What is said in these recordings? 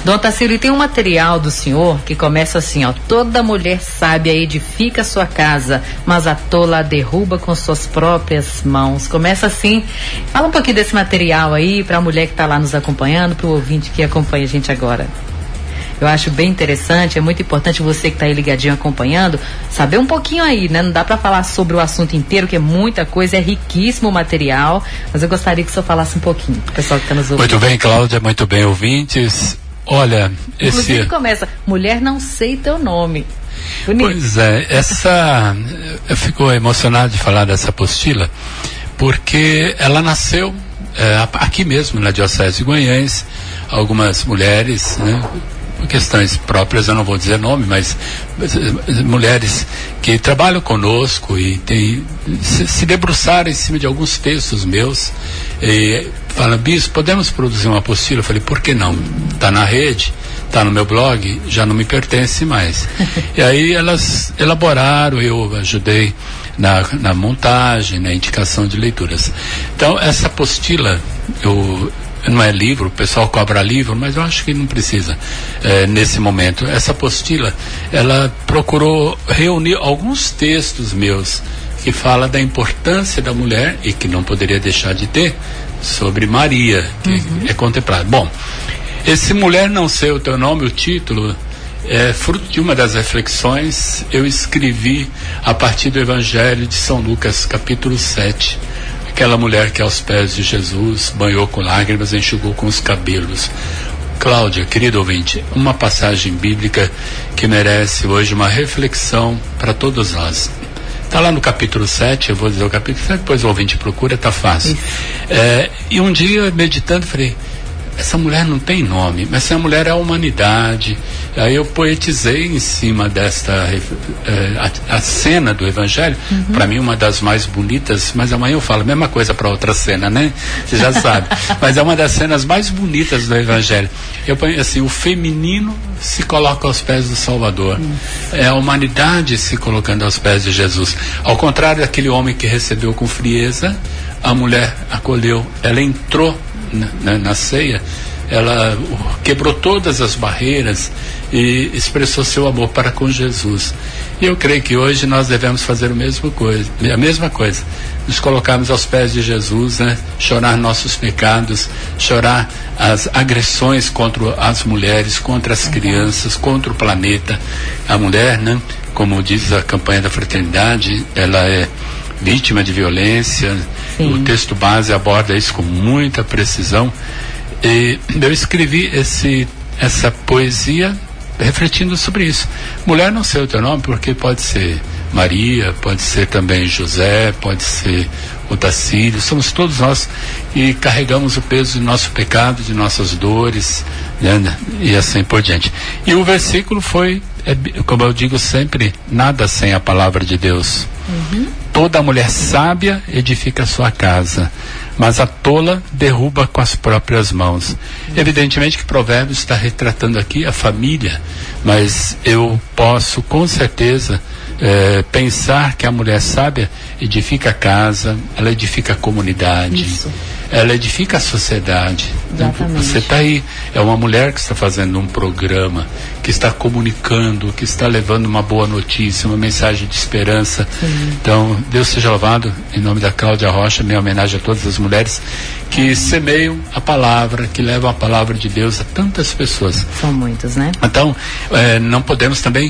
Dom Tacílio, tem um material do senhor que começa assim, ó: toda mulher sábia edifica sua casa, mas a tola a derruba com suas próprias mãos. Começa assim. Fala um pouquinho desse material aí para a mulher que está lá nos acompanhando, para o ouvinte que acompanha a gente agora. Eu acho bem interessante, é muito importante você que está aí ligadinho acompanhando, saber um pouquinho aí, né? Não dá para falar sobre o assunto inteiro, que é muita coisa, é riquíssimo o material, mas eu gostaria que o senhor falasse um pouquinho pro pessoal que está nos ouvindo. Muito bem, Cláudia, muito bem, ouvintes. Olha, inclusive começa, mulher não sei teu nome. Bonito. Pois é, eu fico emocionado de falar dessa apostila, porque ela nasceu aqui mesmo, na Diocese de Guanhães. Algumas mulheres, né, por questões próprias, eu não vou dizer nome, mas mulheres que trabalham conosco e se debruçaram em cima de alguns textos meus e falam: bispo, podemos produzir uma apostila? Eu falei: por que não? Está na rede, está no meu blog, já não me pertence mais. E aí elas elaboraram, eu ajudei na montagem, na indicação de leituras. Então essa apostila, não é livro, o pessoal cobra livro, mas eu acho que não precisa nesse momento. Essa apostila, ela procurou reunir alguns textos meus que falam da importância da mulher e que não poderia deixar de ter, sobre Maria, que é contemplada. Bom, esse Mulher Não Sei o Teu Nome, o título, é fruto de uma das reflexões eu escrevi a partir do Evangelho de São Lucas, capítulo 7. Aquela mulher que aos pés de Jesus banhou com lágrimas, enxugou com os cabelos. Cláudia, querido ouvinte, uma passagem bíblica que merece hoje uma reflexão para todos nós. Está lá no capítulo 7, eu vou dizer o capítulo 7, depois o ouvinte procura, está fácil. E um dia, meditando, falei: essa mulher não tem nome, mas essa mulher é a humanidade. Aí eu poetizei em cima desta a cena do Evangelho, para mim uma das mais bonitas, mas amanhã eu falo a mesma coisa para outra cena, né? Você já sabe. Mas é uma das cenas mais bonitas do Evangelho. Eu ponho assim: o feminino se coloca aos pés do Salvador. É a humanidade se colocando aos pés de Jesus. Ao contrário daquele homem que recebeu com frieza, a mulher acolheu, ela entrou na ceia, ela quebrou todas as barreiras e expressou seu amor para com Jesus. E eu creio que hoje nós devemos fazer a mesma coisa, nos colocarmos aos pés de Jesus, né? Chorar nossos pecados, chorar as agressões contra as mulheres, contra as crianças, contra o planeta. A mulher, né, como diz a campanha da fraternidade, ela é vítima de violência. Sim. O texto base aborda isso com muita precisão. E eu escrevi essa poesia refletindo sobre isso. Mulher Não Sei o Teu Nome, porque pode ser Maria, pode ser também José, pode ser o Tacílio. Somos todos nós que carregamos o peso do nosso pecado, de nossas dores, né, e assim por diante. E o versículo foi, como eu digo sempre, nada sem a palavra de Deus. Toda mulher sábia edifica a sua casa, mas a tola derruba com as próprias mãos. Evidentemente que Provérbios está retratando aqui a família, mas eu posso com certeza pensar que a mulher sábia edifica a casa, ela edifica a comunidade. Isso. Ela edifica a sociedade. Exatamente. Você está aí, é uma mulher que está fazendo um programa, que está comunicando, que está levando uma boa notícia, uma mensagem de esperança. Sim. Então, Deus seja louvado, em nome da Cláudia Rocha, minha homenagem a todas as mulheres que semeiam a palavra, que levam a palavra de Deus a tantas pessoas. São muitos, né? Então, não podemos também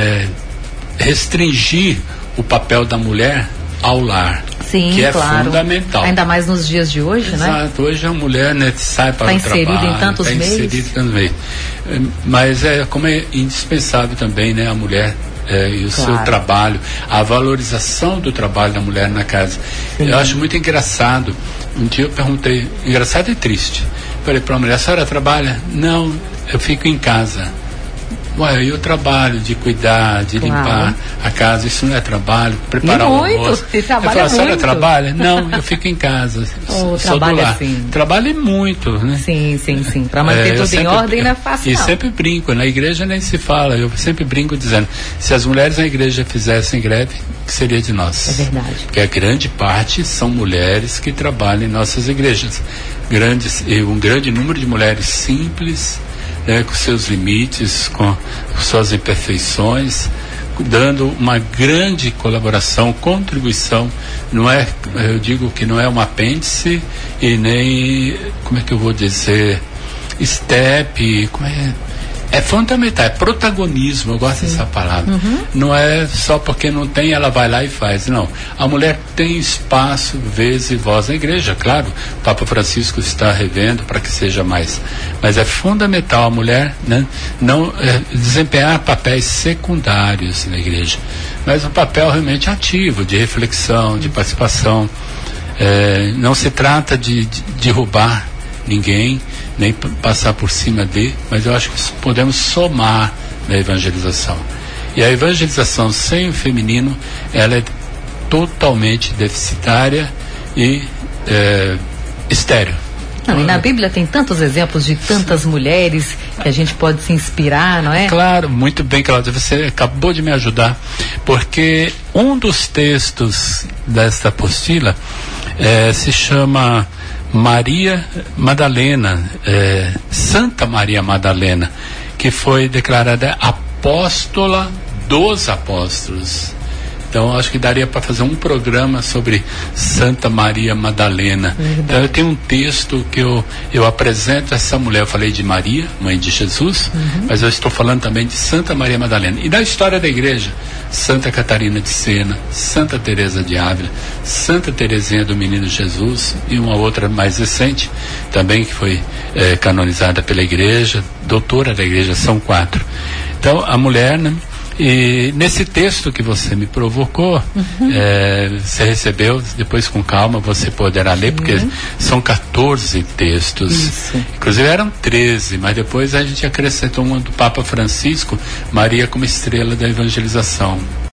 restringir o papel da mulher ao lar. Sim, que é claro. Fundamental. Ainda mais nos dias de hoje, exato, né? Exato. Hoje a mulher, né, sai para o trabalho. Está inserida em tantos meios. Mas como é indispensável também, né, a mulher e o seu trabalho, a valorização do trabalho da mulher na casa. Sim. Eu acho muito engraçado. Um dia eu perguntei, engraçado e triste. Falei para a mulher: a senhora trabalha? Não, eu fico em casa. Ué, e o trabalho de cuidar, de limpar a casa, isso não é trabalho? Preparar o almoço. Você trabalha muito. A senhora trabalha? Não, eu fico em casa. Sou do lar. Trabalho muito, né? Sim. Para manter tudo em ordem não é fácil. E sempre brinco, na igreja nem se fala, eu sempre brinco dizendo: se as mulheres na igreja fizessem greve, que seria de nós? É verdade. Porque a grande parte são mulheres que trabalham em nossas igrejas. Um grande número de mulheres simples, né, com seus limites, com suas imperfeições, dando uma grande colaboração, contribuição. Não é, eu digo que não é um apêndice e nem, como é que eu vou dizer, é fundamental, é protagonismo, eu gosto dessa palavra. Não é só porque não tem, ela vai lá e faz, não. A mulher tem espaço, vez e voz na igreja, claro, o Papa Francisco está revendo para que seja mais, mas é fundamental a mulher, né, não desempenhar papéis secundários na igreja, mas um papel realmente ativo, de reflexão, de participação. Não se trata de derrubar ninguém, nem passar por cima mas eu acho que podemos somar na evangelização. E a evangelização sem o feminino, ela é totalmente deficitária e estéril. Não, e na Bíblia tem tantos exemplos de tantas mulheres que a gente pode se inspirar, não é? Claro, muito bem, Cláudia, você acabou de me ajudar, porque um dos textos desta apostila se chama Maria Madalena, Santa Maria Madalena, que foi declarada apóstola dos apóstolos. Então acho que daria para fazer um programa sobre Santa Maria Madalena. Então eu tenho um texto que eu apresento essa mulher. Eu falei de Maria, mãe de Jesus, mas eu estou falando também de Santa Maria Madalena. E da história da igreja, Santa Catarina de Sena, Santa Teresa de Ávila, Santa Teresinha do Menino Jesus e uma outra mais recente também que foi canonizada pela igreja, doutora da igreja, são 4. Então a mulher, né? E nesse texto que você me provocou, você recebeu, depois com calma você poderá ler, porque são 14 textos. Isso. Inclusive eram 13, mas depois a gente acrescentou um do Papa Francisco, Maria como estrela da evangelização.